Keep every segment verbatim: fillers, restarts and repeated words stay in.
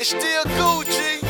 It's still Gucci,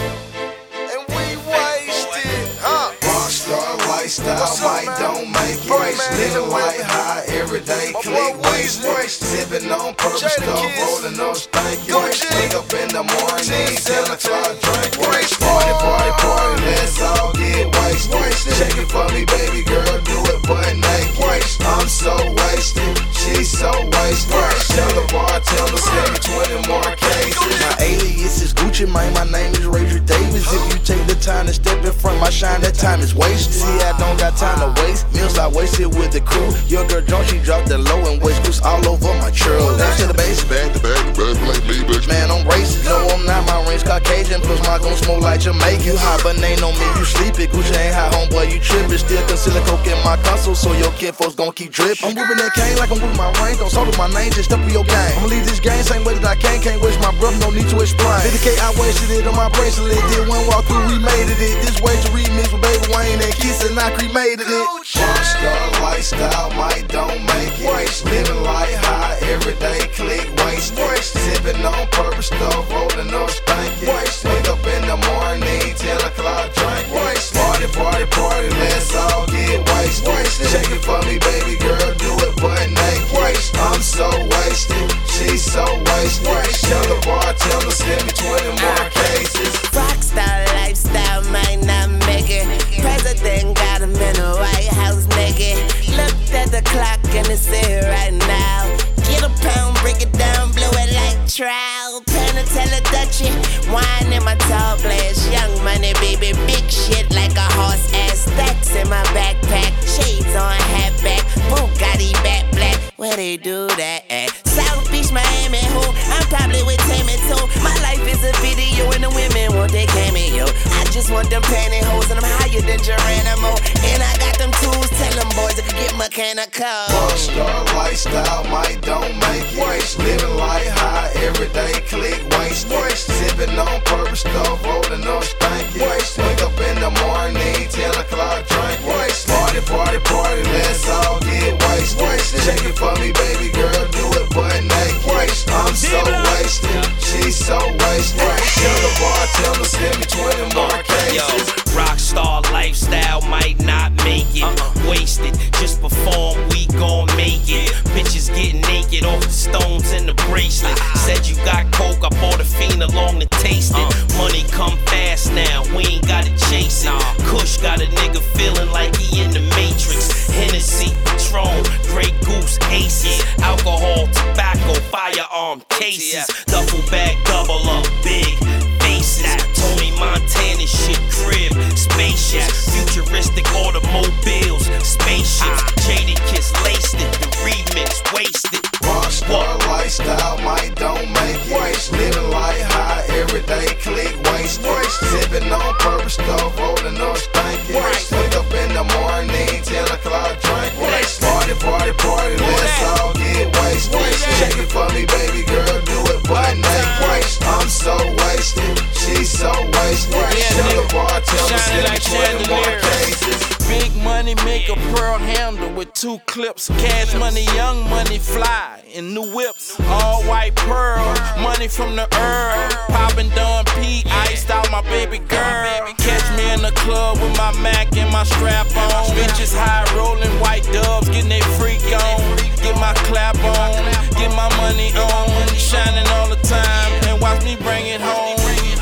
and we wasted, huh? Rockstar lifestyle, might don't make it. Living like high, everyday click, waste, sipping on purple stuff, rolling up stanky. Wake up in the morning, ten o'clock, drink, waste. Party, party, party, let's all get wasted. Shake it for me, baby girl, do it butt naked. I'm so wasted, she's so wasted. Tell the bartender, send me twenty more cases. My alias is Gucci, man, my name is Razor Davis. If you take the time to step in front, my shine, that time is wasted. See, I don't got time to waste, meals I wasted with the crew. Your girl drunk, she dropped the low and waist goose all over my truck. Back to the base, back to back to back, like me, bitch. Man, I'm racist, no, I'm not, my range Caucasian. Plus my gon' smoke like Jamaican. You hot, but ain't no me, you sleepin'. Gucci ain't hot, homeboy, you trippin'. Still concealing coke in my console, so your kid folks gon' keep drippin'. I'm whippin' that cane like I'm whippin' my range. Don't salt my name, just step with your game. I'ma leave this game, same way that I can. Can't waste my breath, no need to explain. fifty K, I wasted it on my bracelet. Did one walk through, we made it. This way to remix with Baby Wayne and Kiss, and I cremated it. Rockstar lifestyle, might don't make it. Living like high, everyday click, waste. Sipping on purple stuff, rolling up stanky. Wake up in the morning, ten o'clock, drink. Party, party, party, let's all get wasted. Shake it for me, baby girl, do it butt naked. I'm so wasted, she's so wasted. Tell the bartender, send me twenty more cases. Rockstar lifestyle might not make it. President got him in the White House naked. Looked at the clock and it's here right now. Get a pound, break it down, blow it like trout. Panatella Dutchie, wine in my tall glass. Young money, baby, big shit like a horse ass. Stacks in my backpack, shades on, hat back. Bugatti back black, where they do that at? South Beach, Miami, who? I'm probably with Tammy too. My life is a video and the women want their cameo. I just want them pantyhose and I'm higher than Geronimo. And I got them tools, tell them boys I can get mechanical. Rockstar lifestyle, might don't make it. Living like high, everyday click, waste. Sipping on purple stuff, rolling up stanky. Wake up in the morning, ten o'clock, drink. Party, party, party, let's all get wasted. Shake it for me, baby girl, do it butt naked. I'm so wasted, she's so wasted. Tell the bartender, send me twenty more cases. Yo, rockstar lifestyle might not make it. Uh-uh. Wasted, just perform, we gon' make it. Bitches getting naked off the stones and the bracelet. Said you got coke, I bought a fiend along to taste it. Money come fast now, we ain't gotta chase it. Kush got a nigga feeling like he in the Matrix. Hennessy, Patron, Grey Goose, Aces. Alcohol, tobacco, firearm cases. Duffel bag, double up, big faces. Tony Montana shit, crib, spaceships. Futuristic automobiles, spaceships. Jaded Kiss, laced it, the remix, wasted. Rockstar lifestyle, might don't make it. Living like high, everyday click, waste. Sipping on purple stuff, rolling up stanky. Wake up in the morning, ten o'clock, drink. Party, party, party, let's all get wasted. Shake it for me, baby girl, do it butt naked. I'm so wasted, she's so wasted. Tell the bartender, send me twenty more cases. Big money make a pearl handle with two clips. Cash money, young money, fly in new whips. All white pearl, money from the earth. Poppin' Don P, iced out my baby girl. Catch me in the club with my Mac and my strap on. Bitches high rollin' white dubs, getting they freak on. Get my clap on, get my money on. Shining all the time and watch me bring it home.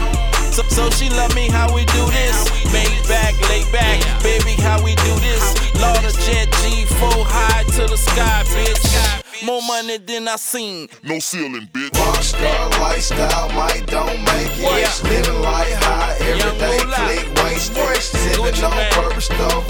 So, so she love me how we do this. Made back, lay back, baby, how we do this. Lord of Jet G four high to the sky, bitch. More money than I seen. No ceiling, bitch. Rockstar lifestyle, might don't make it. Yeah. Living like high, everyday click, waste. Sipping on purple stuff,